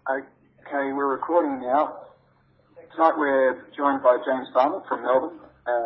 Okay, we're recording now. Tonight we're joined by James Farmer from Melbourne.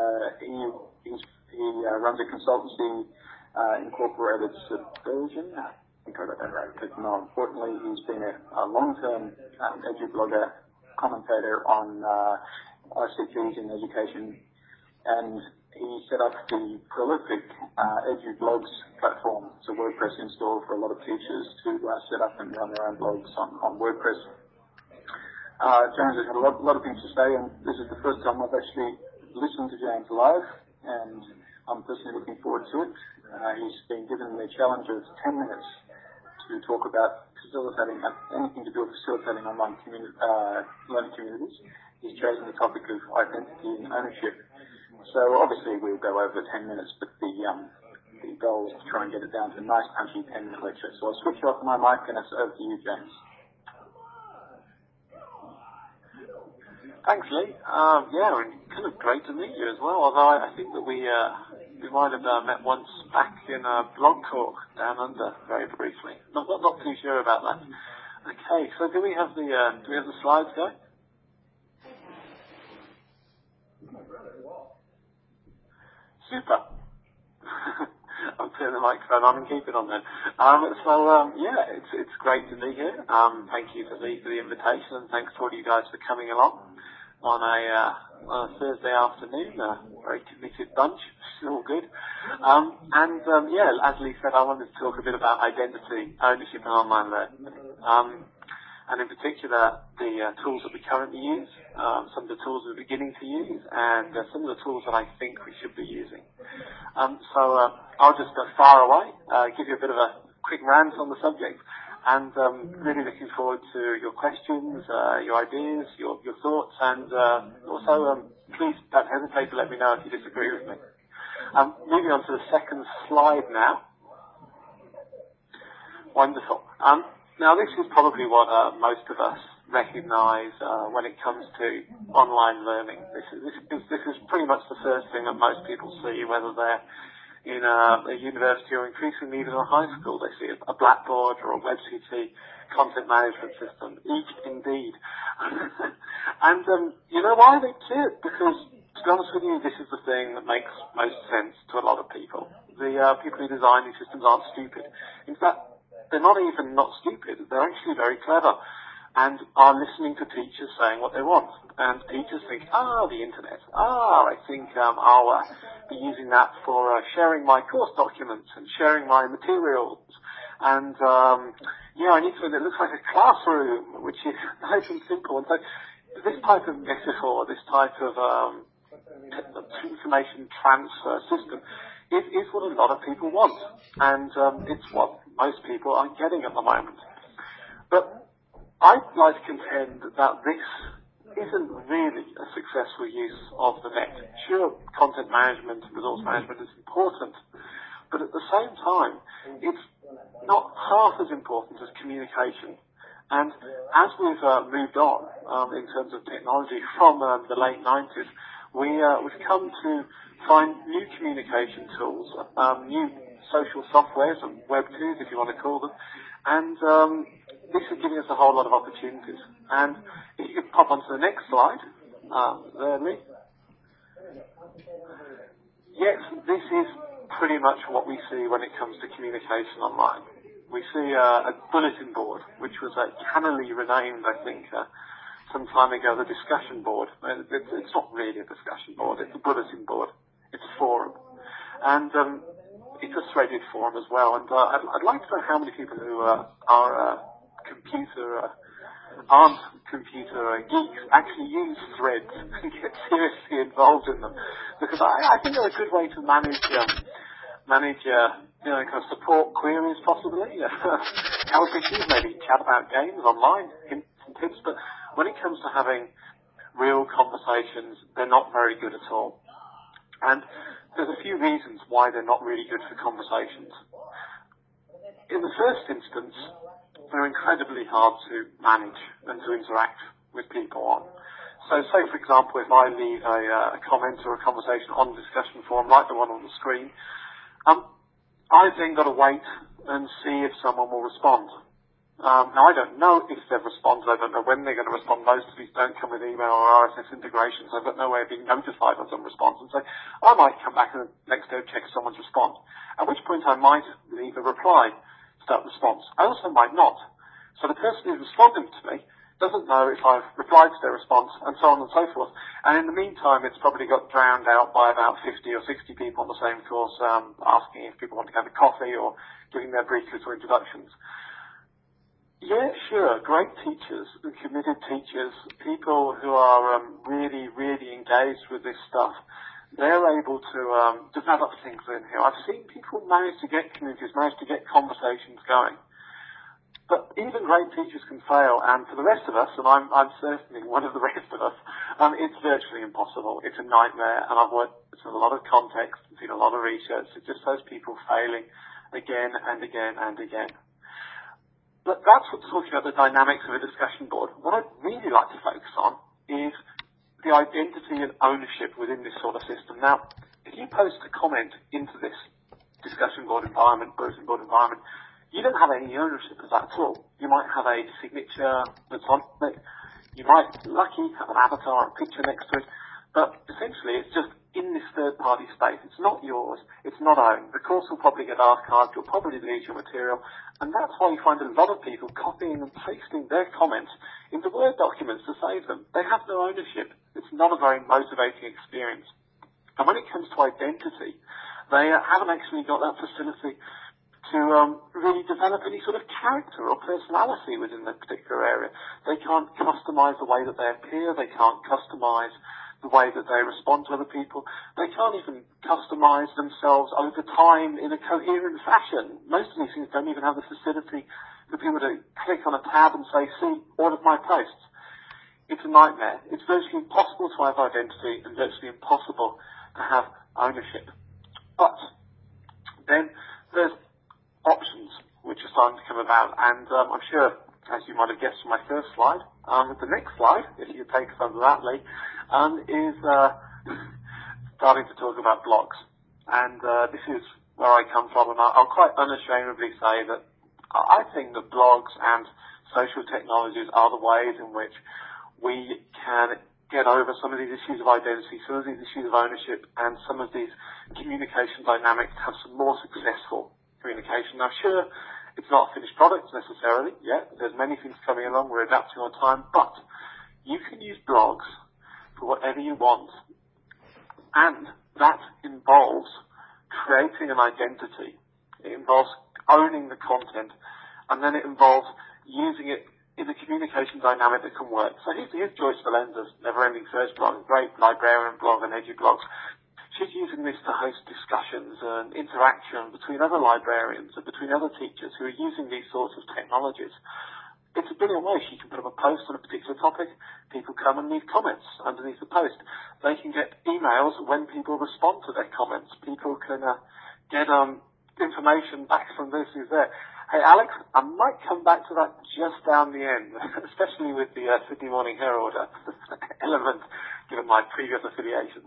He runs a consultancy, Incorporated Subversion. I think I got that right. But more importantly, he's been a long-term edu-blogger, commentator on ICTs in education, and he set up the prolific edu-blogs platform. It's a WordPress install for a lot of teachers to set up and run their own blogs on WordPress. James has had a lot of things to say, and this is the first time I've actually listened to James live, and I'm personally looking forward to it. He's been given the challenge of 10 minutes to talk about facilitating, anything to do with facilitating online learning communities. He's chosen the topic of identity and ownership. So obviously we'll go over 10 minutes, but the goal is to try and get it down to a nice punchy 10-minute lecture. So I'll switch off my mic and it's over to you, James. Thanks, Lee. And kind of great to meet you as well, although I think that we might have met once back in a blog talk down under, very briefly. Not too sure about that. Okay, so do we have the slides going? Super. I'll turn the microphone on and keep it on then. It's great to be here. Thank you for the invitation, and thanks to all you guys for coming along on a Thursday afternoon. A very committed bunch, all good. As Lee said, I wanted to talk a bit about identity, ownership, and online learning. And in particular, the tools that we currently use, some of the tools we're beginning to use, and some of the tools that I think we should be using. I'll just go far away, give you a bit of a quick rant on the subject, and really looking forward to your questions, your ideas, your thoughts, and also please don't hesitate to let me know if you disagree with me. Moving on to the second slide now. Wonderful. Now, this is probably what most of us recognise when it comes to online learning. This is pretty much the first thing that most people see, whether they're in a university or increasingly even a high school. They see a Blackboard or a WebCT content management system, each indeed. And you know why they see it? Because, to be honest with you, this is the thing that makes most sense to a lot of people. The people who design these systems aren't stupid. In fact, they're not even not stupid. They're actually very clever and are listening to teachers saying what they want. And teachers think, the internet. I think I'll be using that for sharing my course documents and sharing my materials. And, I need something that looks like a classroom, which is nice and simple. And so this type of metaphor, this type of information transfer system is what a lot of people want. And it's what most people are getting at the moment. But I'd like to contend that this isn't really a successful use of the net. Sure, content management and resource management is important, but at the same time, it's not half as important as communication. And as we've moved on in terms of technology from the late 90s, we've come to find new communication tools, new social softwares and Web 2s, if you want to call them, and this is giving us a whole lot of opportunities. And if you could pop onto the next slide, there, Lee. Yes, this is pretty much what we see when it comes to communication online. We see a bulletin board, which was cannily renamed, I think, some time ago, the discussion board. It's not really a discussion board, it's a bulletin board. It's a forum. And it's a threaded forum as well. And I'd like to know how many people who aren't computer geeks actually use threads and get seriously involved in them. Because I think they're a good way to manage kind of support queries possibly, health issues, maybe chat about games online, hints and tips. But when it comes to having real conversations, they're not very good at all. And there's a few reasons why they're not really good for conversations. In the first instance, they're incredibly hard to manage and to interact with people on. So say, for example, if I leave a comment or a conversation on the discussion forum, like the one on the screen, I've then got to wait and see if someone will respond. Now, I don't know if they've responded. I don't know when they're going to respond. Most of these don't come with email or RSS integrations. I've got no way of being notified of some response. And so I might come back and the next day check someone's response, at which point I might leave a reply to that response. I also might not. So the person who's responding to me doesn't know if I've replied to their response, and so on and so forth. And in the meantime, it's probably got drowned out by about 50 or 60 people on the same course, asking if people want to have a coffee or giving their brief little introductions. Yeah, sure, great teachers, committed teachers, people who are really, really engaged with this stuff, they're able to develop things in here. I've seen people manage to get communities, manage to get conversations going. But even great teachers can fail, and for the rest of us, and I'm certainly one of the rest of us, it's virtually impossible. It's a nightmare, and I've worked with a lot of context, seen a lot of research. It just shows people failing again and again and again. But that's what's talking about the dynamics of a discussion board. What I'd really like to focus on is the identity and ownership within this sort of system. Now, if you post a comment into this discussion board environment, bulletin board environment, you don't have any ownership of that at all. You might have a signature that's on it. You might, lucky, have an avatar or a picture next to it. But essentially, it's just in this third-party space. It's not yours. It's not owned. The course will probably get archived. You'll probably lose your material. And that's why you find a lot of people copying and pasting their comments into Word documents to save them. They have no ownership. It's not a very motivating experience. And when it comes to identity, they haven't actually got that facility to really develop any sort of character or personality within that particular area. They can't customize the way that they appear. They can't customize the way that they respond to other people. They can't even customize themselves over time in a coherent fashion. Most of these things don't even have the facility for people to click on a tab and say, see all of my posts. It's a nightmare. It's virtually impossible to have identity and virtually impossible to have ownership. But then there's options which are starting to come about, and I'm sure, as you might have guessed from my first slide, the next slide, if you take us under that, Lee, is starting to talk about blogs. And this is where I come from, and I'll quite unashamedly say that I think that blogs and social technologies are the ways in which we can get over some of these issues of identity, some of these issues of ownership, and some of these communication dynamics to have some more successful communication. Now, sure, it's not a finished product necessarily yet. There's many things coming along. We're adapting on time, but you can use blogs for whatever you want, and that involves creating an identity. It involves owning the content, and then it involves using it in a communication dynamic that can work. So here's Joyce Valenza's Never Ending Search blog, a great librarian blog and EduBlogs. She's using this to host discussions and interaction between other librarians and between other teachers who are using these sorts of technologies. It's a brilliant way. She can put up a post on a particular topic. People come and leave comments underneath the post. They can get emails when people respond to their comments. People can get information back from this who's there. Hey, Alex, I might come back to that just down the end, especially with the Sydney Morning Herald element, given my previous affiliation.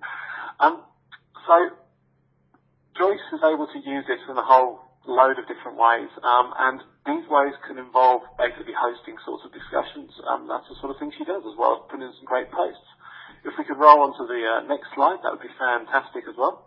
So Joyce is able to use this in a whole load of different ways, and these ways can involve basically hosting sorts of discussions. That's the sort of thing she does, as well as putting in some great posts. If we could roll on to the next slide, that would be fantastic as well.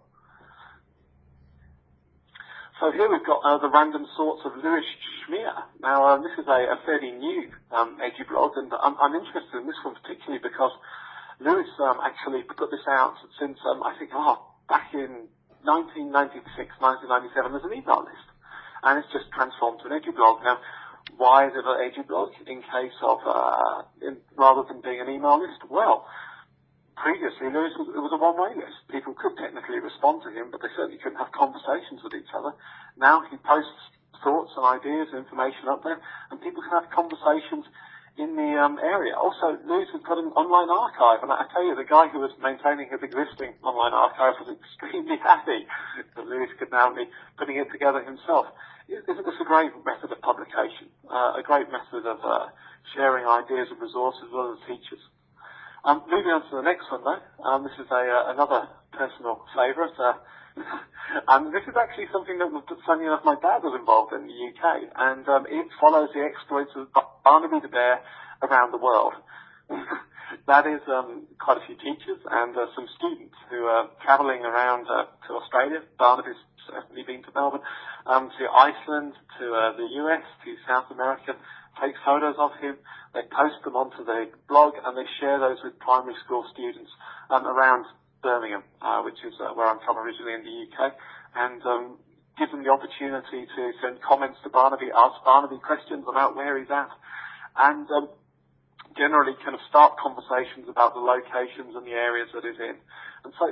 So here we've got the random sorts of Lewis Schmier. Now, this is a fairly new EduBlog, and I'm interested in this one particularly because Lewis actually put this out since, I think, back in 1996, 1997, there's an email list, and it's just transformed to an EduBlog. Now, why is it an EduBlog in case of, rather than being an email list? Well, previously, it was a one-way list. People could technically respond to him, but they certainly couldn't have conversations with each other. Now he posts thoughts and ideas and information up there, and people can have conversations in the area. Also, Lewis has got an online archive, and I tell you, the guy who was maintaining his existing online archive was extremely happy that Lewis could now be putting it together himself. Isn't this a great method of publication? A great method of sharing ideas and resources with other teachers. Moving on to the next one, though. This is another personal favourite. And this is actually something that, funny enough, my dad was involved in the UK, and it follows the exploits of Barnaby the Bear around the world. That is quite a few teachers and some students who are travelling around to Australia. Barnaby's certainly been to Melbourne, to Iceland, to the US, to South America, take photos of him. They post them onto their blog, and they share those with primary school students around Birmingham, which is where I'm from originally in the UK, and give them the opportunity to send comments to Barnaby, ask Barnaby questions about where he's at, and generally kind of start conversations about the locations and the areas that he's in. And so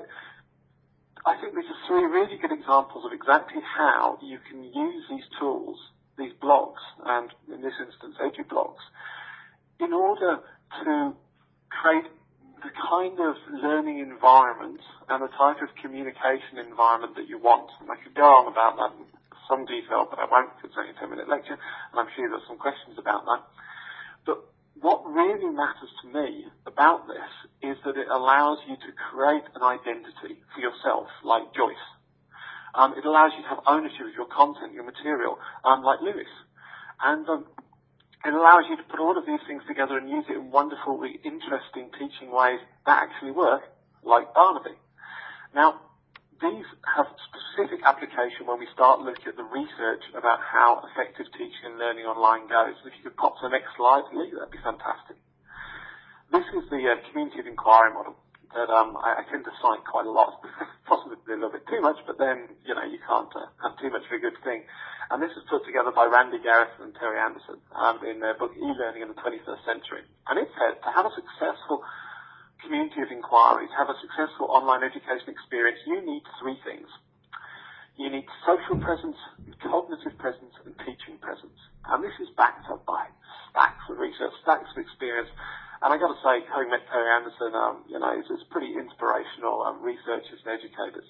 I think these are three really good examples of exactly how you can use these tools, these blogs, and in this instance, edublogs, in order to create the kind of learning environment and the type of communication environment that you want. And I could go on about that in some detail, but I won't because it's only a 10-minute lecture, and I'm sure there's some questions about that. But what really matters to me about this is that it allows you to create an identity for yourself, like Joyce. It allows you to have ownership of your content, your material, like Lewis. And it allows you to put all of these things together and use it in wonderfully interesting teaching ways that actually work, like Barnaby. Now, these have specific application when we start looking at the research about how effective teaching and learning online goes. If you could pop to the next slide, Lee, that'd be fantastic. This is the community of inquiry model that I tend to cite quite a lot, possibly a little bit too much, but then, you know, you can't have too much of a good thing. And this is put together by Randy Gareth and Terry Anderson in their book, E-Learning in the 21st Century. And it says to have a successful community of inquiries, have a successful online education experience, you need three things. You need social presence, cognitive presence, and teaching presence. And this is backed up by stacks of research, stacks of experience. And I got to say, having met Terry Anderson, it's pretty inspirational researchers and educators.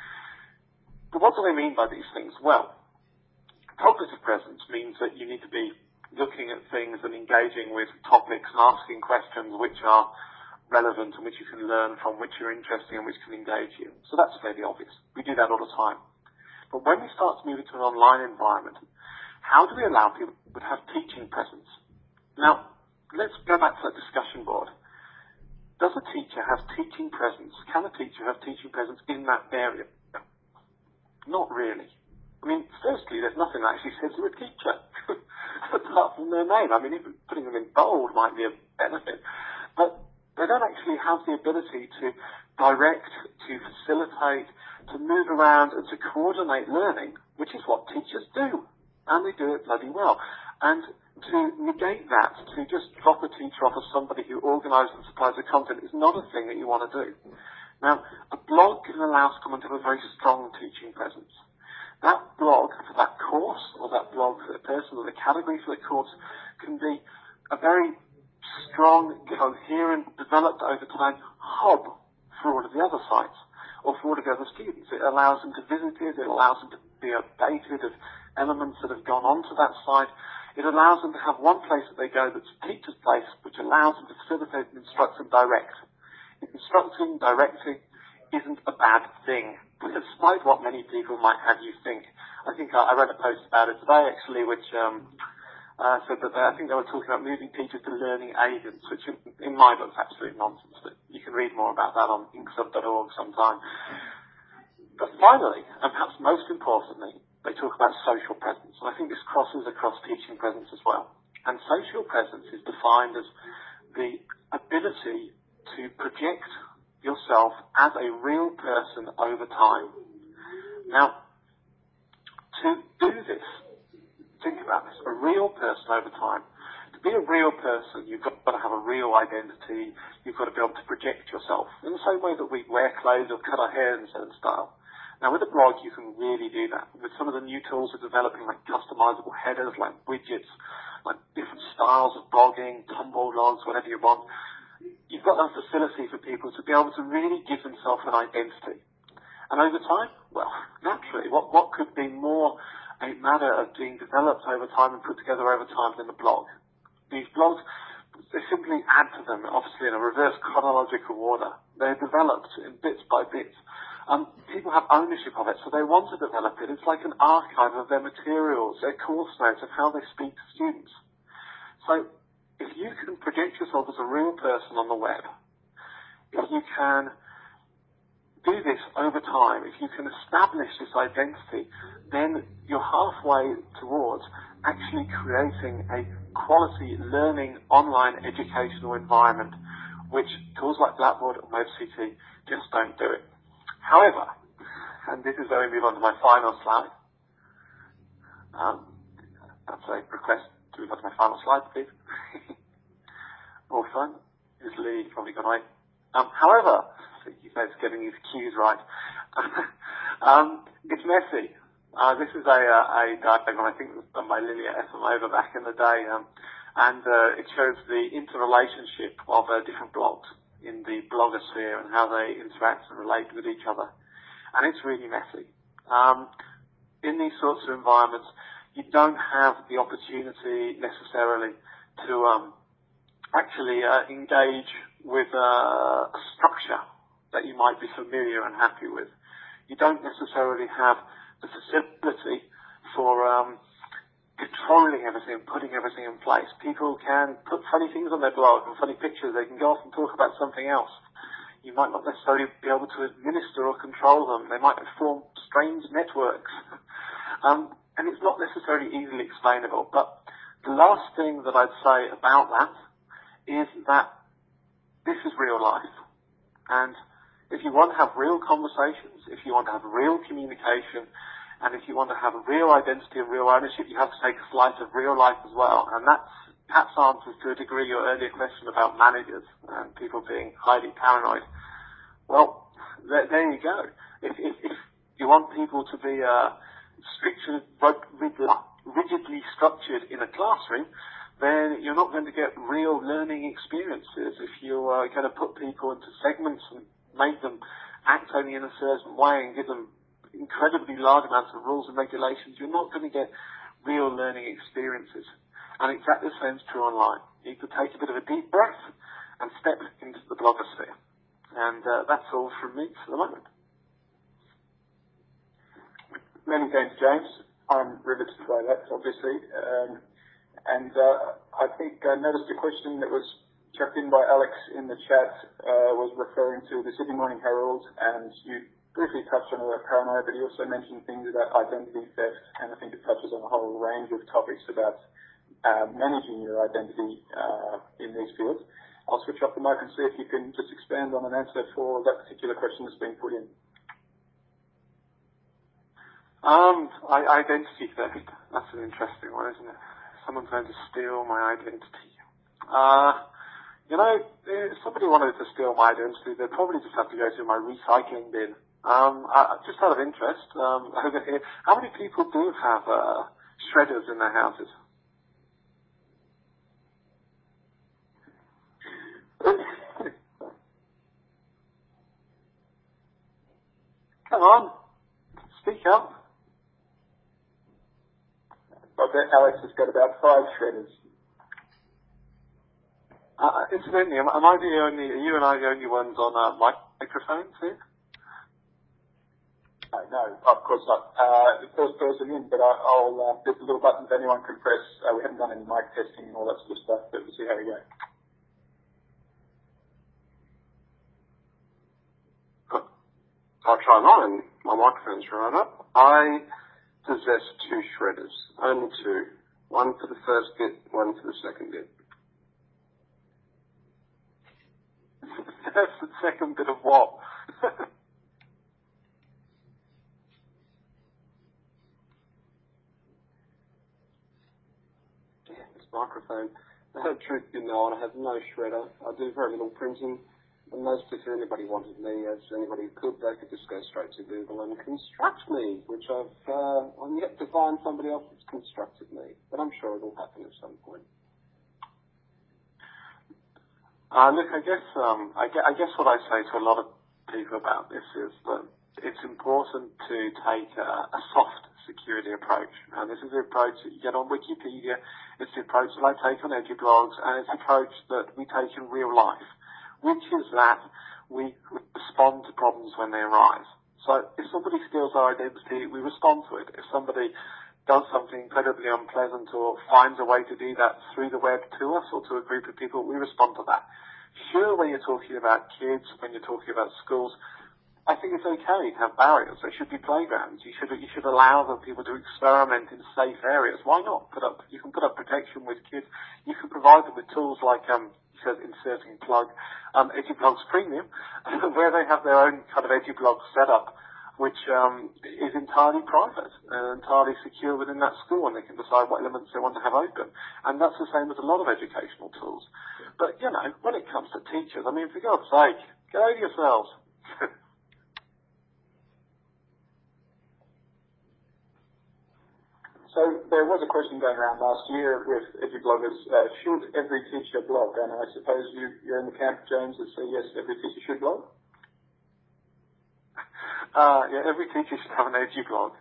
But what do they mean by these things? Well, cognitive presence means that you need to be looking at things and engaging with topics and asking questions which are relevant and which you can learn from, which are interesting and which can engage you. So that's fairly obvious. We do that all the time. But when we start to move into an online environment, how do we allow people to have teaching presence? Now, let's go back to that discussion board. Does a teacher have teaching presence? Can a teacher have teaching presence in that area? Not really. I mean, firstly, there's nothing that actually says they're a teacher, apart from their name. I mean, even putting them in bold might be a benefit. But they don't actually have the ability to direct, to facilitate, to move around, and to coordinate learning, which is what teachers do. And they do it bloody well. And to negate that, to just drop a teacher off as somebody who organises and supplies the content is not a thing that you want to do. Now, a blog can allow someone to have a very strong teaching presence. That blog for that course, or that blog for the person, or the category for the course, can be a very strong, coherent, developed over time hub for all of the other sites, or for all of the other students. It allows them to visit it, it allows them to be updated of elements that have gone onto that site. It allows them to have one place that they go that's a teacher's place, which allows them to facilitate and instruct and direct. Instructing, directing isn't a bad thing, despite what many people might have you think. I think I read a post about it today, actually, which said that I think they were talking about moving teachers to learning agents, which in my book is absolute nonsense, but you can read more about that on inksub.org sometime. But finally, and perhaps most importantly, they talk about social presence, and I think this crosses across teaching presence as well. And social presence is defined as the ability to project yourself as a real person over time. Now, to do this, think about this, a real person over time. To be a real person, you've got to have a real identity, you've got to be able to project yourself, in the same way that we wear clothes or cut our hair in a certain style. Now, with a blog, you can really do that. With some of the new tools we're developing, like customizable headers, like widgets, like different styles of blogging, tumble logs, whatever you want, you've got that facility for people to be able to really give themselves an identity. And over time, well, naturally, what could be more a matter of being developed over time and put together over time than a blog? These blogs, they simply add to them, obviously in a reverse chronological order. They're developed in bits by bits. People have ownership of it, so they want to develop it. It's like an archive of their materials, their course notes of how they speak to students. So if you can project yourself as a real person on the web, if you can do this over time, if you can establish this identity, then you're halfway towards actually creating a quality learning online educational environment, which tools like Blackboard and WebCT just don't do it. However, and this is where we move on to my final slide. That's a request to move on to my final slide, please. More fun. Is Lee probably gone away? However, you guys getting his cues right. It's messy. This is a diagram, I think it was done by Lilia Efimova back in the day, and it shows the interrelationship of different blogs in the blogosphere and how they interact and relate with each other. And it's really messy. In these sorts of environments, you don't have the opportunity necessarily to actually engage with a structure that you might be familiar and happy with. You don't necessarily have the facility for controlling everything, putting everything in place. People can put funny things on their blog and funny pictures. They can go off and talk about something else. You might not necessarily be able to administer or control them. They might form strange networks. And it's not necessarily easily explainable. But the last thing that I'd say about that is that this is real life. And if you want to have real conversations, if you want to have real communication, and if you want to have a real identity and real ownership, you have to take a slice of real life as well. And that's perhaps answers to a degree your earlier question about managers and people being highly paranoid. Well, there you go. If you want people to be rigidly structured in a classroom, then you're not going to get real learning experiences. If you're going to put people into segments and make them act only in a certain way and give them incredibly large amounts of rules and regulations, you're not going to get real learning experiences. And exactly the same is true online. You could take a bit of a deep breath and step into the blogosphere. And that's all from me for the moment. Many thanks, James. I'm riveted by that, obviously. I think I noticed a question that was chucked in by Alex in the chat was referring to the Sydney Morning Herald, and you briefly touched on about paranoia, but he also mentioned things about identity theft, and I think it touches on a whole range of topics about managing your identity in these fields. I'll switch off the mic and see if you can just expand on an answer for that particular question that's been put in. Identity theft. That's an interesting one, isn't it? Someone's going to steal my identity. If somebody wanted to steal my identity, they'd probably just have to go through my recycling bin. Just out of interest, over here, how many people do have shredders in their houses? Come on, speak up. I bet Alex has got about 5 shredders. Incidentally, are you and I the only ones on microphones here? No, of course not. The first person in, but I'll there's a little button that anyone can press. We haven't done any mic testing and all that sort of stuff, but we'll see how we go. I'll try mine. My microphone's right up. I possess 2 shredders. Only 2. One for the first bit, one for the second bit. That's the second bit of what? This microphone. The truth be known, I have no shredder. I do very little printing. And most if anybody wanted me, as anybody could, they could just go straight to Google and construct me, which I'm yet to find somebody else that's constructed me. But I'm sure it'll happen at some point. Look, I guess what I say to a lot of people about this is that it's important to take a soft security approach. And this is the approach that you get on Wikipedia. It's the approach that I take on EduBlogs, and it's the approach that we take in real life, which is that we respond to problems when they arise. So if somebody steals our identity, we respond to it. If somebody does something incredibly unpleasant or finds a way to do that through the web to us or to a group of people, we respond to that. Sure, when you're talking about kids, when you're talking about schools, I think it's okay to have barriers. There should be playgrounds. You should allow the people to experiment in safe areas. Why not? You can put up protection with kids. You can provide them with tools like, inserting plug, EduBlogs Premium, where they have their own kind of EduBlog setup, which is entirely private and entirely secure within that school, and they can decide what elements they want to have open. And that's the same with a lot of educational tools. But, when it comes to teachers, I mean, for God's sake, get over yourselves. So there was a question going around last year with EduBloggers, should every teacher blog? And I suppose you're in the camp, James, that say yes, every teacher should blog? Yeah, every teacher should have an EduBlog.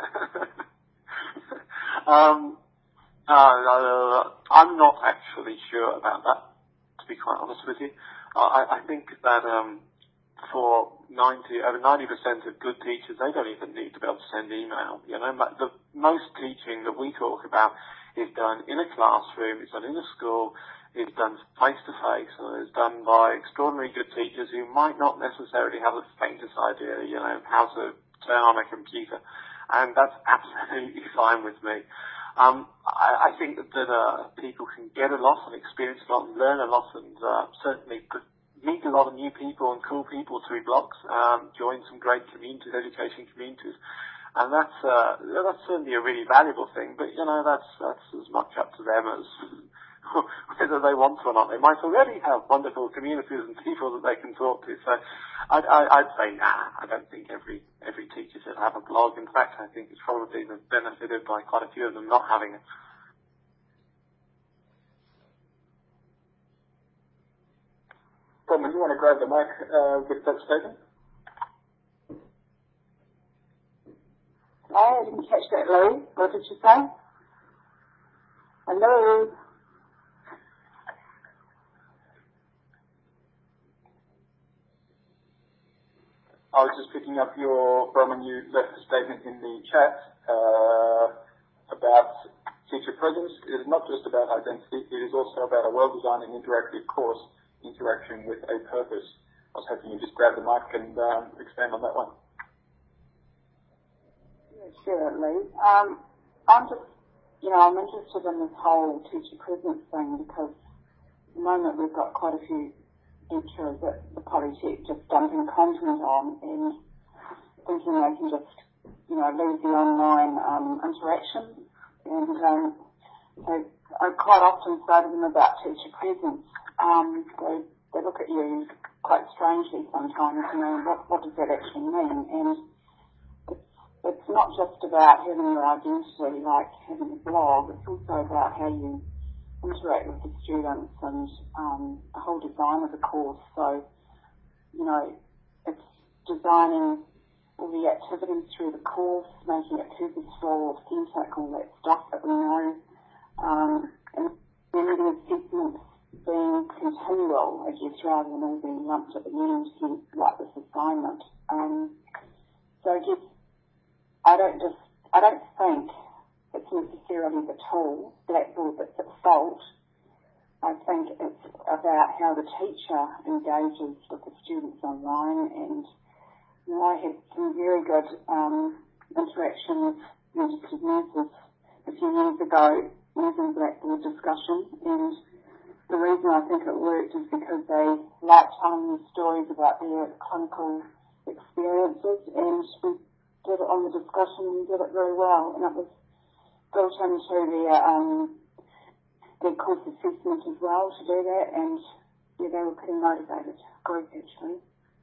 I'm not actually sure about that, to be quite honest with you. I think that for over 90% of good teachers, they don't even need to be able to send email. The most teaching that we talk about is done in a classroom, it's done in a school, it's done face-to-face, and it's done by extraordinary good teachers who might not necessarily have the faintest idea, how to turn on a computer. And that's absolutely fine with me. I think that people can get a lot and experience a lot and learn a lot and certainly meet a lot of new people and cool people through blogs, join some great communities, education communities, and that's certainly a really valuable thing. But that's as much up to them as whether they want to or not. They might already have wonderful communities and people that they can talk to. So I'd say I don't think every teacher should have a blog. In fact, I think it's probably benefited by quite a few of them not having it. Bronwyn, you want to grab the mic with that statement? I didn't catch that, Lou. What did you say? Hello? I was just picking up Bronwyn, you left a statement in the chat about teacher presence. It is not just about identity, it is also about a well-designed and interactive course, interaction with a purpose. I was hoping you just grab the mic and expand on that one. Yeah, sure, Lee. I'm interested in this whole teacher presence thing because at the moment we've got quite a few teachers at the Polytech just dumping content on and thinking they can just, leave the online interaction. And so I quite often say to them about teacher presence. They look at you quite strangely sometimes, what does that actually mean? And it's not just about having your identity, like having a blog, it's also about how you interact with the students and the whole design of the course. So, it's designing all the activities through the course, making it purposeful, authentic, all that stuff that we know, and then the assessments being continual, I guess, rather than all being lumped at the end, like this assignment. So I guess I don't think it's necessarily the tool, Blackboard, that's at fault. I think it's about how the teacher engages with the students online, and I had some very good interaction with registered nurses a few years ago using Blackboard discussion, and the reason I think it worked is because they liked telling me stories about their clinical experiences, and we did it on the discussion and did it very well, and it was built into their course assessment as well to do that, and they were pretty motivated group actually.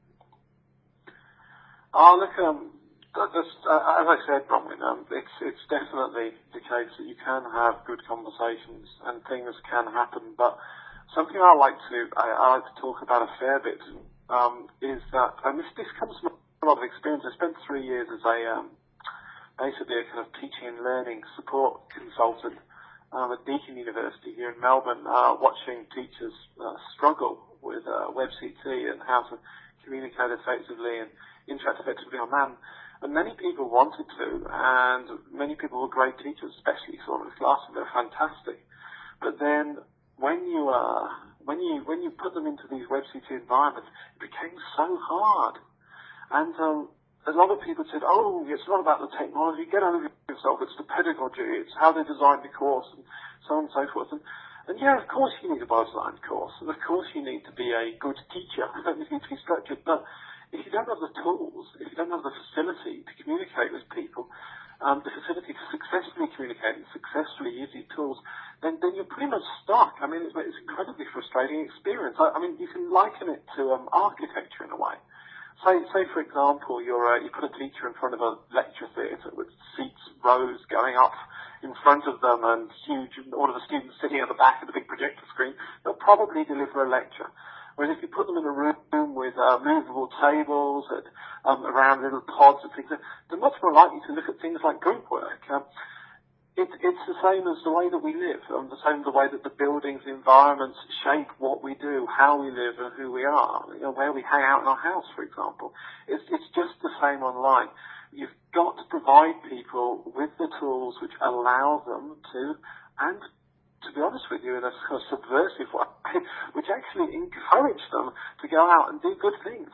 Oh, look, as I said, Bronwyn, it's definitely the case that you can have good conversations and things can happen, but something I like to talk about a fair bit is that, and this comes from a lot of experience. I spent 3 years as basically a kind of teaching and learning support consultant at Deakin University here in Melbourne, watching teachers struggle with WebCT and how to communicate effectively and interact effectively online. And many people wanted to, and many people were great teachers, especially sort of classes. They're fantastic. But then when you put them into these WebCT environments, it became so hard. And a lot of people said, oh, it's not about the technology, get over yourself, it's the pedagogy, it's how they designed the course, and so on and so forth. And yeah, of course you need a well-designed course, and of course you need to be a good teacher, you need to be structured, but if you don't have the tools, if you don't have the facility to communicate with people, the facility to successfully communicate and successfully use these tools, then you're pretty much stuck. I mean, it's an incredibly frustrating experience. I mean, you can liken it to architecture in a way. Say for example, you put a teacher in front of a lecture theatre with seats, rows going up in front of them and all of the students sitting at the back of the big projector screen. They'll probably deliver a lecture. Whereas if you put them in a room with movable tables and around little pods and things, they're much more likely to look at things like group work. It's the same as the way that we live, the same the way that the buildings, the environments shape what we do, how we live and who we are, where we hang out in our house, for example. It's just the same online. You've got to provide people with the tools which allow them to, and to be honest with you, in a sort of subversive way, which actually encourage them to go out and do good things.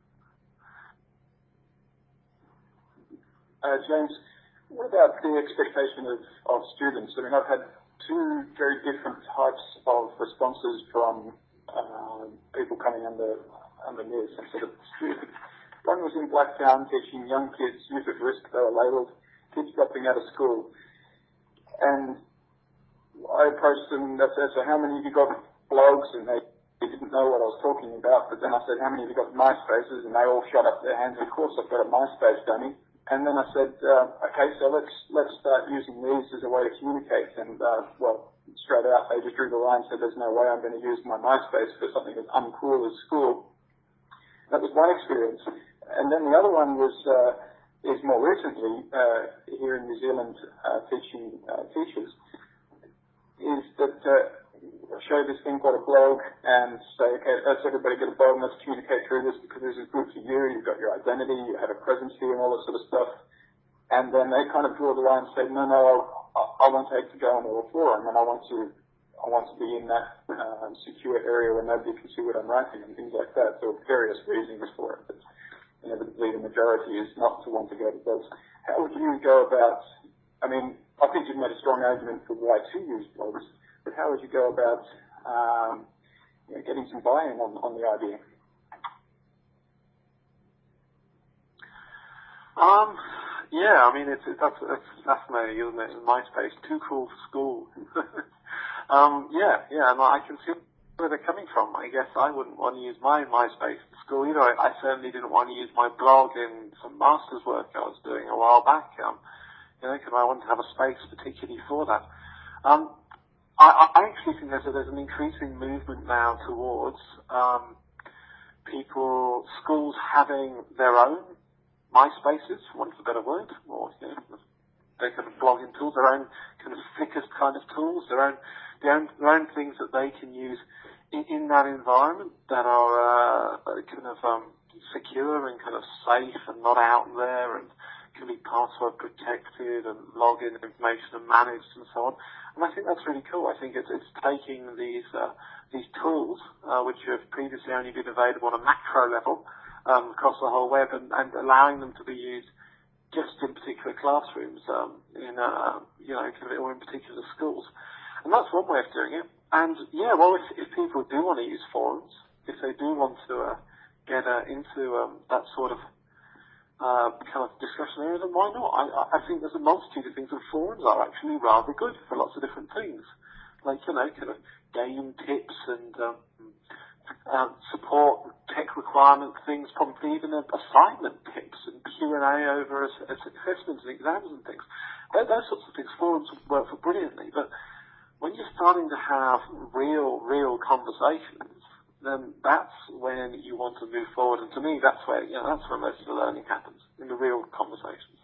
James, what about the expectation of students? I mean, I've had two very different types of responses from people coming under this and sort of students. One was in Blacktown teaching young kids youth at risk. They were labelled kids dropping out of school. And I approached them and I said, so how many of you got blogs? And they didn't know what I was talking about. But then I said, how many of you got MySpaces? And they all shot up their hands. Of course, I've got a MySpace dummy. And then I said, okay, so let's start using these as a way to communicate. And, straight out, they just drew the line and said, there's no way I'm going to use my MySpace for something as uncool as school. That was one experience. And then the other one is more recently, here in New Zealand, teaching teachers, is that I show this thing called a blog and say, okay, let's everybody get a blog and let's communicate through this because this is good for you. You've got your identity, you have a presence here and all that sort of stuff. And then they kind of draw the line and say, no, I want to go on a forum and I want to be in that secure area where nobody can see what I'm writing and things like that. So various reasons for it. But inevitably the majority is not to want to go to blogs. How would you go about, I mean, I think you've made a strong argument for why to use blogs, but how would you go about getting some buy-in on the idea? Yeah, I mean, that's fascinating, isn't it? MySpace, too cool for school. Yeah, and I can see where they're coming from. I guess I wouldn't want to use my MySpace in school either. I certainly didn't want to use my blog in some master's work I was doing a while back, because I wanted to have a space particularly for that. I actually think there's an increasing movement now towards schools having their own MySpaces, for want of a better word, or their kind of blogging tools, their own kind of thickest kind of tools, their own things that they can use in that environment that are kind of secure and kind of safe and not out there and can be password protected and login information and managed and so on. And I think that's really cool. I think it's taking these tools, which have previously only been available on a macro level across the whole web, and allowing them to be used just in particular classrooms, or in particular schools. And that's one way of doing it. And if people do want to use forums, if they do want to get into that sort of kind of discussion area, then why not? I think there's a multitude of things, and forums are actually rather good for lots of different things, like kind of game tips and support tech requirement things, probably even assignment tips and Q&A over assessments and exams and things. Those sorts of things, forums work for brilliantly, but when you're starting to have real conversations, then that's when you want to move forward. And to me, that's where most of the learning happens, in the real conversations.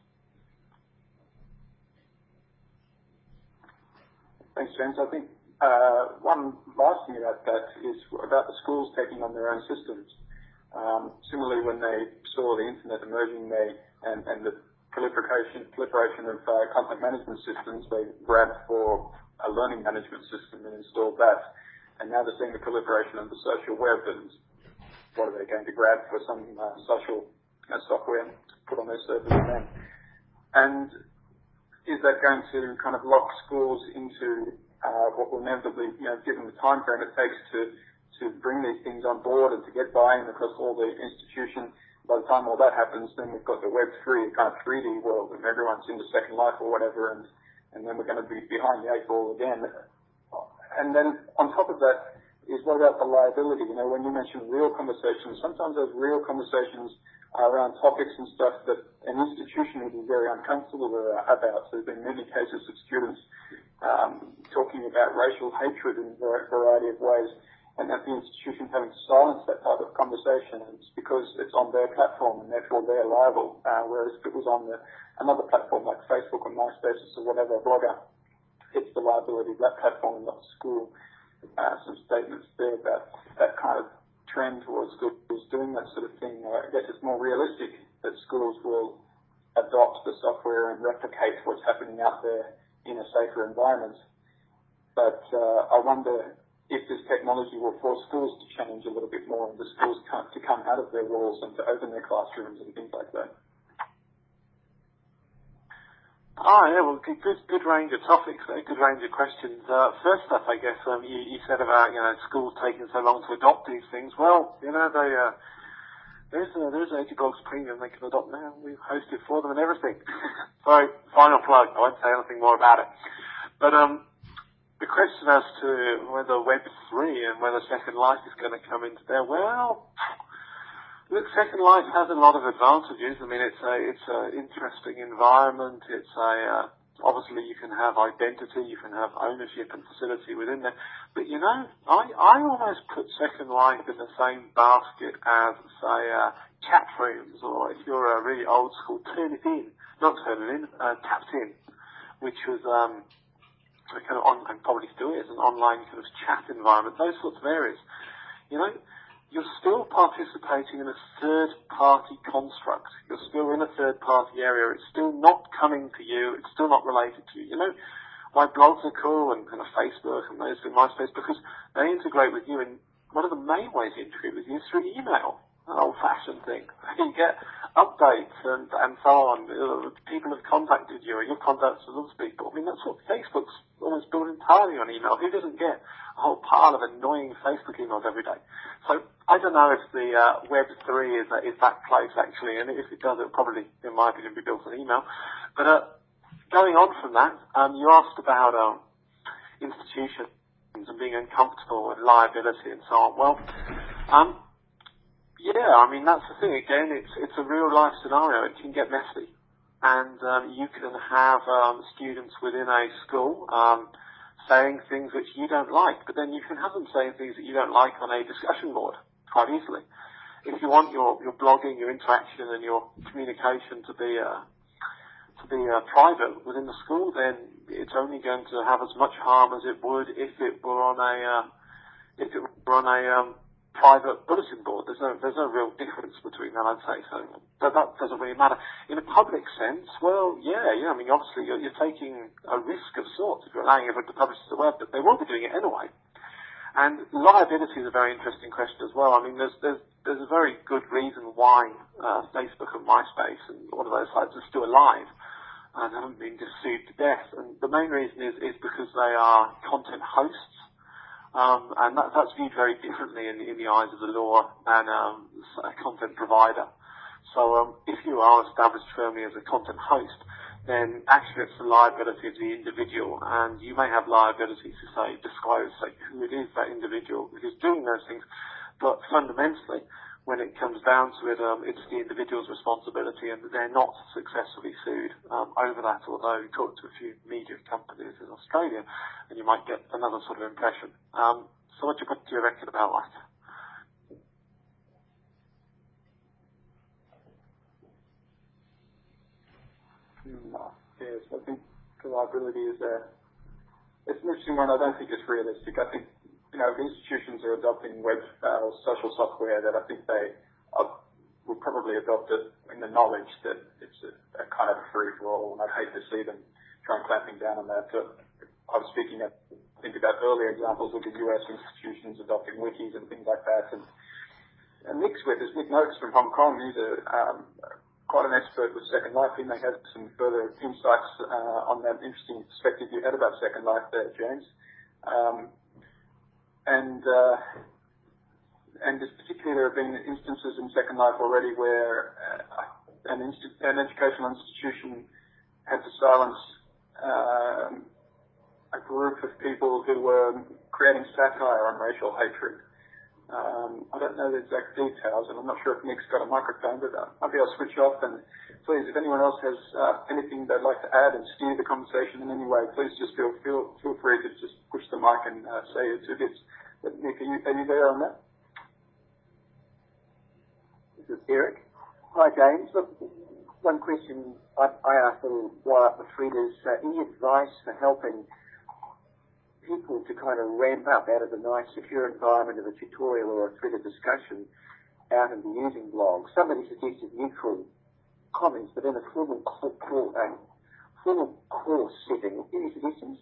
Thanks, James. I think one last thing about that is about the schools taking on their own systems. Similarly, when they saw the internet emerging, and the proliferation of content management systems, they grabbed for a learning management system and installed that. And now they're seeing the proliferation of the social web, and what are they going to grab for some social software put on their servers then? And is that going to kind of lock schools into what will inevitably, given the time frame it takes to bring these things on board and to get buy-in across all the institutions? By the time all that happens, then we've got the Web3, kind of 3D world, and everyone's into Second Life or whatever, and then we're going to be behind the 8 ball again. And then on top of that is, what about the liability? When you mention real conversations, sometimes those real conversations are around topics and stuff that an institution would be very uncomfortable about. So there's been many cases of students talking about racial hatred in a variety of ways, and that the institution having to silence that type of conversation. And it's because it's on their platform, and therefore they're liable. Whereas if it was on another platform like Facebook or MySpace or whatever, Blogger, it's the liability of that platform and not the school. Some statements there about that kind of trend towards schools doing that sort of thing. I guess it's more realistic that schools will adopt the software and replicate what's happening out there in a safer environment. But I wonder if this technology will force schools to change a little bit more, and the schools to come out of their walls and to open their classrooms and things like that. Yeah, well, good range of topics, good range of questions. First up, I guess, you said about, schools taking so long to adopt these things. Well, there's AGBlogs Premium they can adopt now. We've hosted for them and everything. So, final plug. I won't say anything more about it. But, the question as to whether Web3 and whether Second Life is going to come into there, well, look, Second Life has a lot of advantages. I mean, it's an interesting environment. It's obviously you can have identity, you can have ownership and facility within there. But I almost put Second Life in the same basket as, say, chat rooms, or if you're a really old school, Tapped In, which was, kind of and probably still is an online kind of chat environment, those sorts of areas. You're still participating in a third-party construct. You're still in a third-party area. It's still not coming to you. It's still not related to you. Why blogs are cool and kind of Facebook and those things, MySpace, because they integrate with you, and one of the main ways they integrate with you is through email, an old-fashioned thing. You get updates and so on. People have contacted you, or you've contacted other people. I mean, that's what Facebook's almost built entirely on email. Who doesn't get a whole pile of annoying Facebook emails every day? So I don't know if the Web3 is that place, actually, and if it does, it'll probably, in my opinion, be built on email. But going on from that, you asked about institutions and being uncomfortable with liability and so on. Well, yeah, I mean, that's the thing. Again, it's a real-life scenario. It can get messy. And you can have students within a school saying things which you don't like, but then you can have them saying things that you don't like on a discussion board quite easily. If you want your blogging, your interaction, and your communication to be private within the school, then it's only going to have as much harm as it would if it were on a private bulletin board. There's no real difference between that, I'd say. So that doesn't really matter. In a public sense, well, yeah. I mean, obviously you're taking a risk of sorts if you're allowing everyone to publish to the web, but they won't be doing it anyway. And liability is a very interesting question as well. I mean, there's a very good reason why Facebook and MySpace and all of those sites are still alive and haven't been just sued to death. And the main reason is because they are content hosts. And that's viewed very differently in the eyes of the law than a content provider. So if you are established firmly as a content host, then actually it's the liability of the individual, and you may have liability to disclose who it is, that individual who's doing those things. But fundamentally, when it comes down to it, it's the individual's responsibility, and they're not successfully sued over that, although we talked to a few media companies in Australia, and you might get another sort of impression. So what do you reckon about that? Yes, I think reliability is it's an interesting one. I don't think it's realistic. I think, if institutions are adopting web or social software, that I think they will probably adopt it in the knowledge that it's a kind of free-for-all, and I'd hate to see them try and clamping down on that. I was speaking think about earlier examples of the US institutions adopting wikis and things like that. And Nick's with us, Nick Noakes from Hong Kong. He's quite an expert with Second Life. He may have some further insights on that interesting perspective you had about Second Life there, James. And just particularly there have been instances in Second Life already where an educational institution had to silence a group of people who were creating satire on racial hatred. I don't know the exact details, and I'm not sure if Nick's got a microphone, but maybe I'll switch off. And please, if anyone else has anything they'd like to add and steer the conversation in any way, please just feel free to just push the mic and say your two bits. But Nick, are you there on that? This is Eric. Hi, James. Look, one question I asked a little while up the thread is any advice for helping people to kind of ramp up out of the nice secure environment of a tutorial or a thread of discussion out into using blogs? Somebody suggested neutral comments, but in a formal course setting. Any suggestions?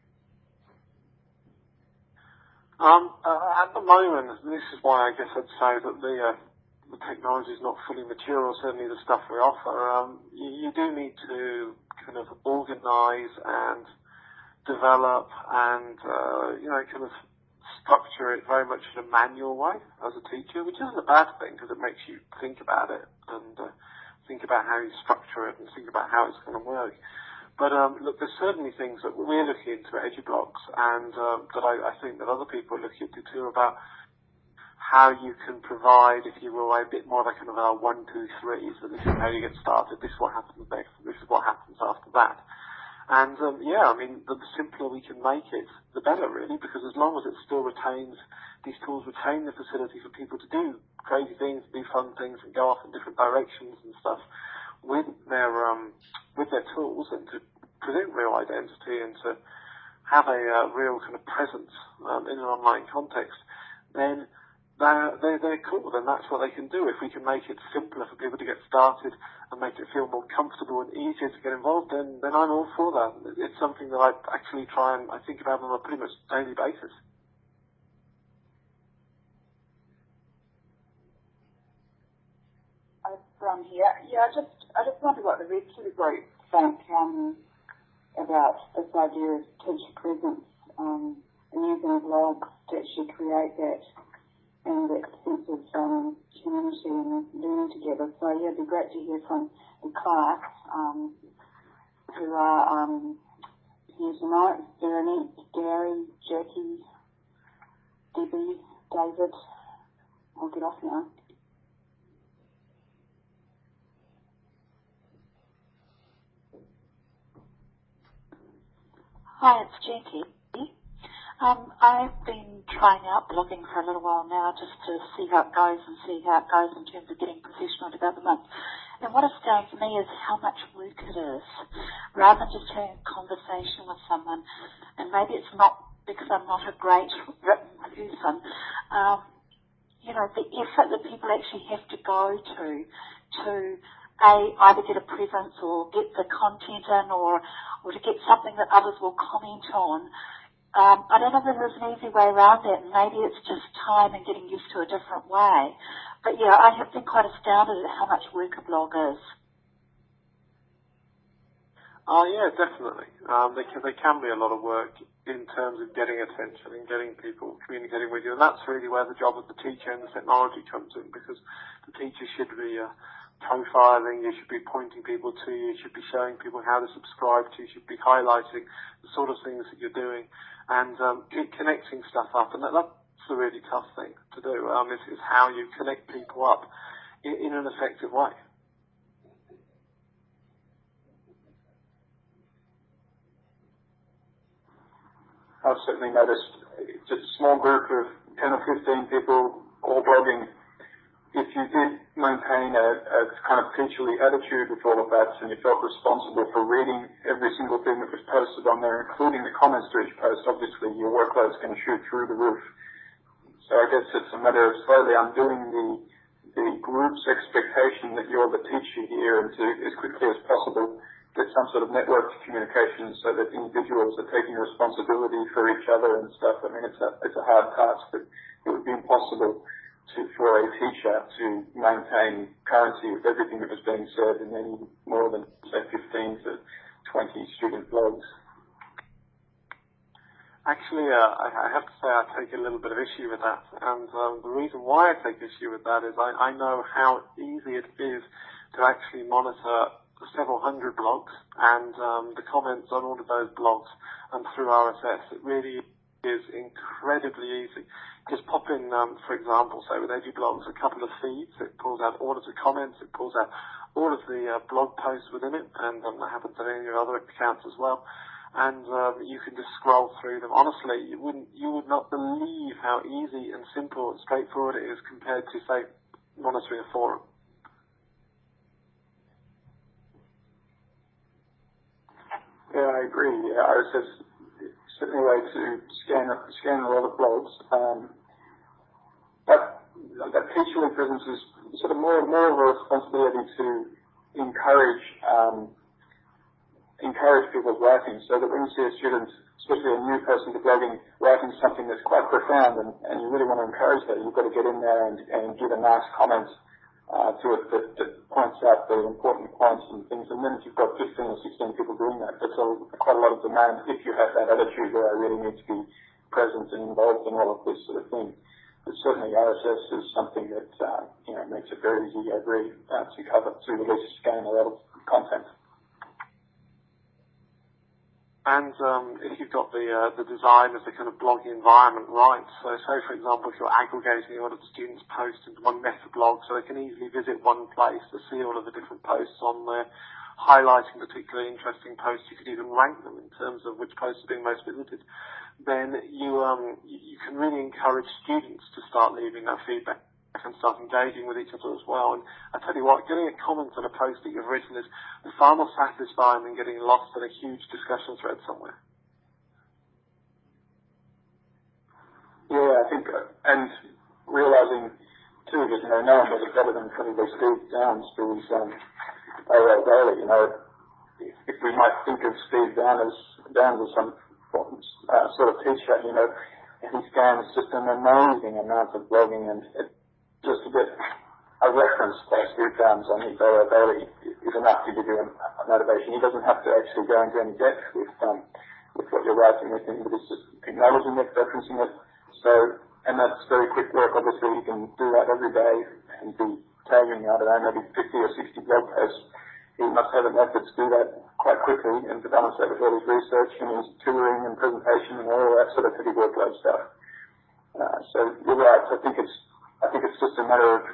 At the moment, this is why I guess I'd say that the technology is not fully mature, or certainly the stuff we offer. You do need to kind of organise and develop and, kind of structure it very much in a manual way as a teacher, which isn't a bad thing because it makes you think about it and think about how you structure it and think about how it's going to work. But look, there's certainly things that we're looking into at EduBlocks and that I think that other people are looking into too, about how you can provide, if you will, a bit more of a kind of a 1, 2, 3. So this is how you get started, this is what happens next, this is what happens after that. And, the simpler we can make it, the better, really, because as long as it still retains, these tools retain the facility for people to do crazy things, do fun things, and go off in different directions and stuff with their tools, and to present real identity and to have a real kind of presence in an online context, then they're cool, then that's what they can do. If we can make it simpler for people to get started and make it feel more comfortable and easier to get involved, then I'm all for that. It's something that I actually try and I think about on a pretty much daily basis. From here, I just wonder what the rest of the group think about this idea of teacher presence and using blogs to actually create that and that sense of community and learning together. So it'd be great to hear from the class who are here tonight. Veronique, Gary, Jackie, Debbie, David. I'll get off now. Hi, it's Jackie. I've been trying out blogging for a little while now just to see how it goes in terms of getting professional development. And what it's doing for me is how much work it is. Rather than just having a conversation with someone, and maybe it's not because I'm not a great written person, the effort that people actually have to go to either get a presence or get the content in or to get something that others will comment on. I don't know if there's an easy way around that, and maybe it's just time and getting used to a different way. But yeah, I have been quite astounded at how much work a blog is. Oh yeah, definitely. They can be a lot of work in terms of getting attention and getting people communicating with you, and that's really where the job of the teacher and the technology comes in, because the teacher should be profiling, you should be pointing people to you, should be showing people how to subscribe to you, should be highlighting the sort of things that you're doing and connecting stuff up. And that's a really tough thing to do, is how you connect people up in an effective way. I've certainly noticed just a small group of 10 or 15 people all blogging. If you did maintain a kind of teacherly attitude with all of that, and you felt responsible for reading every single thing that was posted on there, including the comments to each post, obviously your workload's going to shoot through the roof. So I guess it's a matter of slowly undoing the group's expectation that you're the teacher here and to, as quickly as possible, get some sort of networked communication so that individuals are taking responsibility for each other and stuff. I mean, it's a hard task, but it would be impossible for a teacher to maintain currency with everything that was being said in any more than, say, 15 to 20 student blogs. Actually, I have to say I take a little bit of issue with that, and the reason why I take issue with that is I know how easy it is to actually monitor several hundred blogs and the comments on all of those blogs and through RSS. It really is incredibly easy. Just pop in, for example, say with EduBlogs, a couple of feeds. It pulls out all of the comments, it pulls out all of the blog posts within it, and that happens on any of your other accounts as well. And you can just scroll through them. Honestly, you would not believe how easy and simple and straightforward it is compared to, say, monitoring a forum. Yeah, I agree. Yeah, RSS is certainly a way to scan a lot of blogs. But that teacherly presence is sort of more of a responsibility to encourage people's writing, so that when you see a student, especially a new person to blogging, writing something that's quite profound and you really want to encourage that, you've got to get in there and give a nice comment to it that points out the important points and things. And then if you've got 15 or 16 people doing that, that's quite a lot of demand if you have that attitude where I really need to be present and involved in all of this sort of thing. But certainly RSS is something that makes it very easy, I agree, to cover, to release, scan a lot of content. And if you've got the design of the kind of blogging environment right, so say for example if you're aggregating all of the students' posts into one meta blog so they can easily visit one place to see all of the different posts on there, highlighting particularly interesting posts, you could even rank them in terms of which posts are being most visited, then you can really encourage students to start leaving that feedback and start engaging with each other as well. And I tell you what, getting a comment on a post that you've written is far more satisfying than getting lost in a huge discussion thread somewhere. Yeah, I think, and realising too that no one does it better than probably Steve Downes who's AOL Daily. If we might think of Steve Downes as some sort of teacher, and he scans just an amazing amount of blogging, and just to get a reference by Steve Downes on his AOL Daily is enough to give you a motivation. He doesn't have to actually go into any depth with what you're writing with him, but it's just acknowledging it, referencing it. So, and that's very quick work. Obviously, you can do that every day and be tagging, I don't know, maybe 50 or 60 blog posts. He must have a method to do that quite quickly and to balance that with all his research and his touring and presentation and all that sort of heavy workload stuff. So you're right. I think it's just a matter of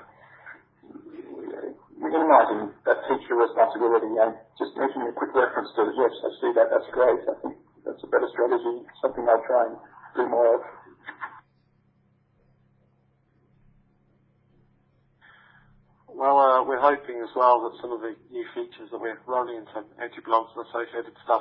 minimizing that teacher responsibility and just making a quick reference to it. Yes, I see that. That's great. I think that's a better strategy. Something I'll try and do more of. Well, we're hoping as well that some of the new features that we're rolling into EduBlogs and associated stuff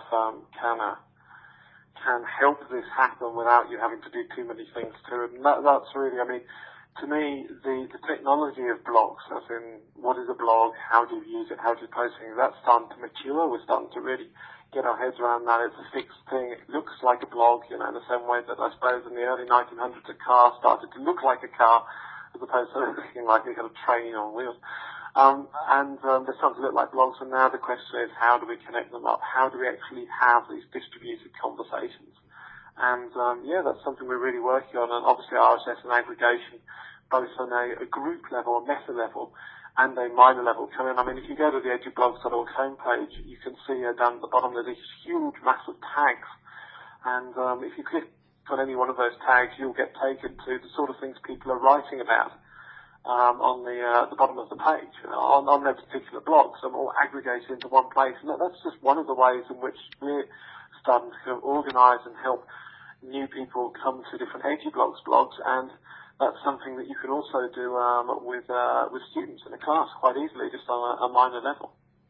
can help this happen without you having to do too many things to it. And that's really, to me, the technology of blogs, as in what is a blog, how do you use it, how do you post things, that's starting to mature. We're starting to really get our heads around that. It's a fixed thing. It looks like a blog, in the same way that I suppose in the early 1900s a car started to look like a car, as opposed to looking like a kind of train on wheels. They're starting to look like blogs, and now the question is, how do we connect them up? How do we actually have these distributed conversations? And that's something we're really working on, and obviously RSS and aggregation, both on a group level, a meta level, and a minor level come in. If you go to the edublogs.org homepage, you can see down at the bottom there's a huge mass of tags, and if you click on any one of those tags, you'll get taken to the sort of things people are writing about on the bottom of the page on their particular blog. So all aggregated into one place, and that's just one of the ways in which we're starting to kind of organise and help new people come to different EduBlogs blogs, and that's something that you can also do with students in a class quite easily, just on a minor level.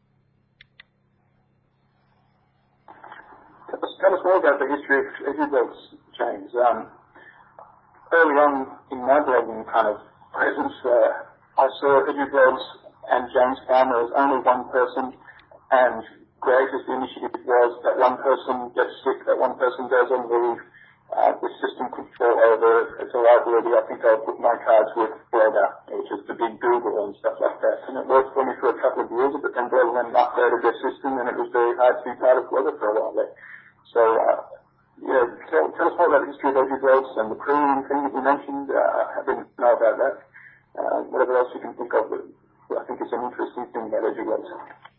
Tell us more about the history of EduBlogs, James. Early on in my blogging kind of presence, I saw EduBlogs and James Farmer as only one person, and great as the initiative was, that one person gets sick, that one person goes on leave, the system could fall over. It's a liability. I think I'll put my cards with Blogger, which is the big Google and stuff like that. And it worked for me for a couple of years, but then Blogger then updated their system, and it was very hard to be part of Blogger for a while there. So, tell us more about the history of EduBlogs and the premium thing that you mentioned. I didn't know about that. Whatever else you can think of, I think it's an interesting thing about EduBlogs.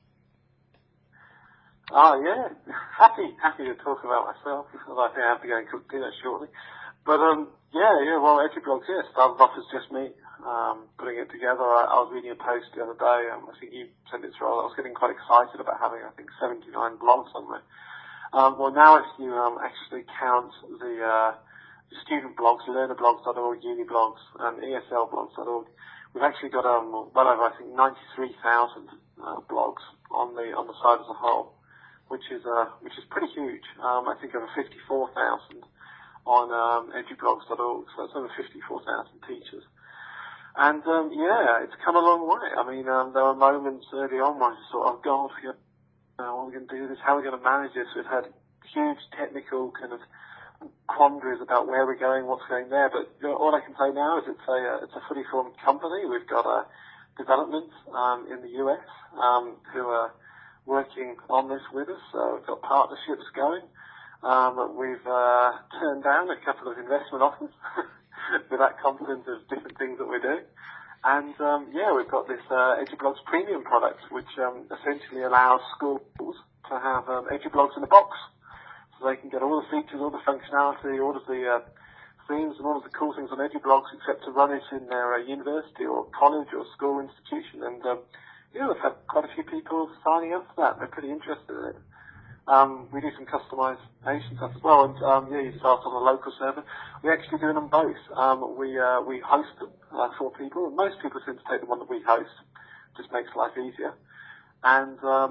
Yeah. Happy to talk about myself, because I think I have to go and cook dinner shortly. But, well, EduBlogs, started off as just me, putting it together. I was reading a post the other day, I think you sent it through. I was getting quite excited about having, 79 blogs on there. Well, now if you actually count the student blogs, learnerblogs.org, uniblogs, and eslblogs.org, we've actually got well over 93,000 blogs on the site as a whole, which is pretty huge. I think over 54,000 on edublogs.org, so it's over 54,000 teachers. And it's come a long way. I mean, there were moments early on where I thought, oh God, what are we going to do this? How are we going to manage this? We've had huge technical kind of quandaries about where we're going, what's going there. But all I can say now is it's a fully formed company. We've got a development in the US who are working on this with us. So we've got partnerships going. We've turned down a couple of investment offers with that confidence of different things that we're doing. And, we've got this EduBlogs Premium product, which essentially allows schools to have EduBlogs in a box. So they can get all the features, all the functionality, all of the themes and all of the cool things on EduBlogs, except to run it in their university or college or school institution. And, we've had quite a few people signing up for that. They're pretty interested in it. We do some customization stuff as well, and you start on a local server. We actually do them both. We host them for people, and most people tend to take the one that we host. Just makes life easier. And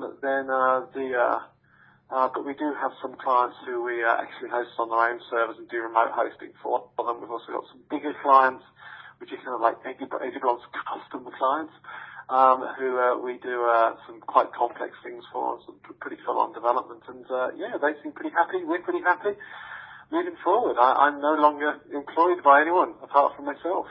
but we do have some clients who we actually host on their own servers and do remote hosting for them. We've also got some bigger clients, which are kind of like EduBlogs custom clients. Who we do some quite complex things for, some pretty full-on development, and they seem pretty happy. We're pretty happy. Moving forward, I'm no longer employed by anyone apart from myself.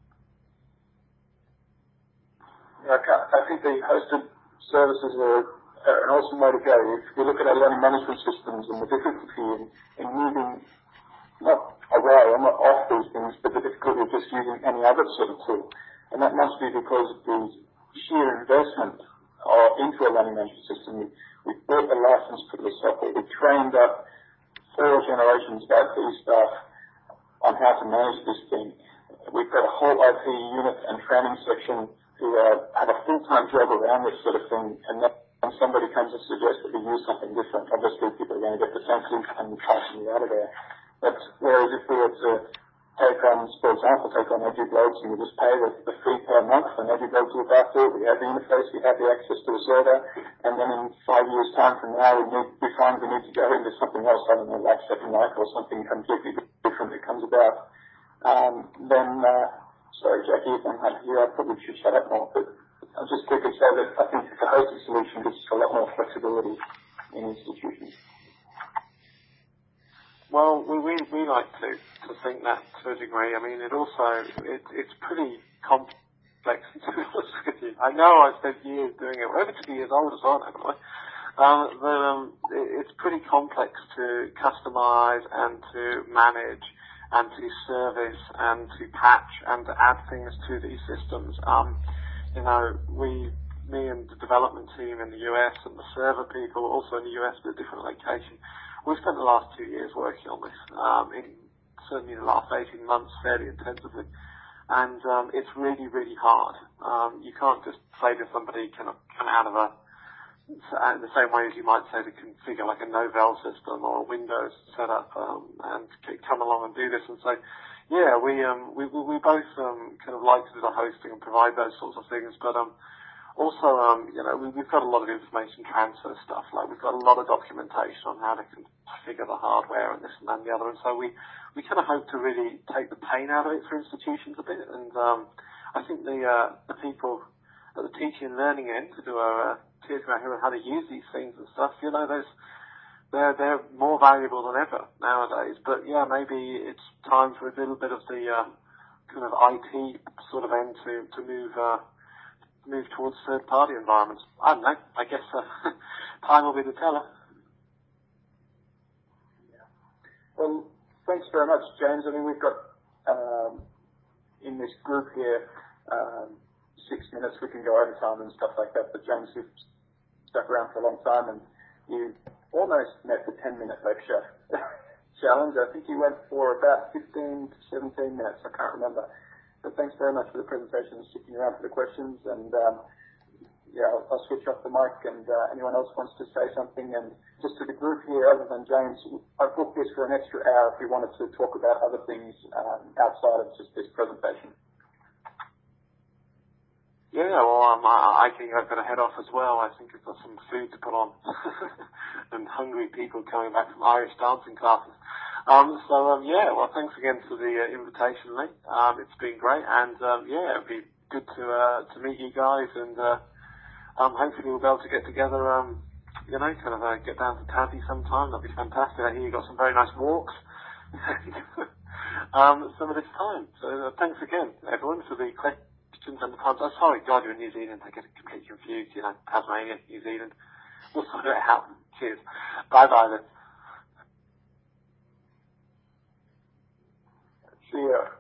I think the hosted services are an awesome way to go. If you look at our learning management systems and the difficulty in moving not away or not off these things, but the difficulty of just using any other sort of tool, and that must be because of the sheer investment into a learning management system. We bought the license for the software. We trained up 4 generations of IT staff on how to manage this thing. We've got a whole IT unit and training section who have a full-time job around this sort of thing, and then when somebody comes and suggests that we use something different, obviously people are going to get defensive and passing you out of there. But whereas if we were to take on EduBlogs, and we just pay the fee per month, and EduBlogs look after it. We have the interface, we have the access to the server, and then in 5 years' time from now, we find we need to go into something else, I don't know, like Second Life or something completely different that comes about. Sorry, Jackie, if I'm not here, I probably should shut up more, but I'll just quickly say that I think the hosting solution gives a lot more flexibility in institutions. Well, we like to think that to a degree. I mean, it's pretty complex, to be honest with you. I know I've spent years doing it, over 2 years old as well, haven't I? It's pretty complex to customize and to manage and to service and to patch and to add things to these systems. Me and the development team in the US and the server people also in the US but a different location, we've spent the last 2 years working on this, certainly the last 18 months fairly intensively. And it's really, really hard. You can't just say to somebody kind of come out of in the same way as you might say to configure like a Novell system or a Windows setup and come along and do this and say, we both kind of like to do the hosting and provide those sorts of things, but also, we've got a lot of information transfer stuff. Like we've got a lot of documentation on how to configure the hardware and this and that and the other. And so we kind of hope to really take the pain out of it for institutions a bit. And I think the people at the teaching and learning end who are teaching out here how to use these things and stuff, you know, they're more valuable than ever nowadays. But yeah, maybe it's time for a little bit of the kind of IT sort of end to move towards third-party environments. I don't know. I guess time will be the teller. Well, thanks very much, James. I mean, we've got in this group here 6 minutes. We can go over time and stuff like that. But James, you've stuck around for a long time, and you almost met the 10-minute lecture challenge. I think you went for about 15 to 17 minutes. I can't remember. But thanks very much for the presentation and sticking around for the questions. And yeah, I'll switch off the mic, and anyone else wants to say something. And just to the group here, other than James, I've booked this for an extra hour if we wanted to talk about other things outside of just this presentation. Yeah, well, I think I've got to head off as well. I think I've got some food to put on and hungry people coming back from Irish dancing classes. Yeah, well, thanks again for the invitation, Lee. It's been great, and yeah, it'd be good to meet you guys, and hopefully we'll be able to get together, you know, kind of get down to Tassie sometime. That'd be fantastic. I hear you got some very nice walks some of this time. So thanks again, everyone, for the questions and the comments. Oh, sorry, God, you're in New Zealand. I get completely confused. You know, Tasmania, New Zealand. We'll sort it out. Cheers. Bye-bye then. See ya.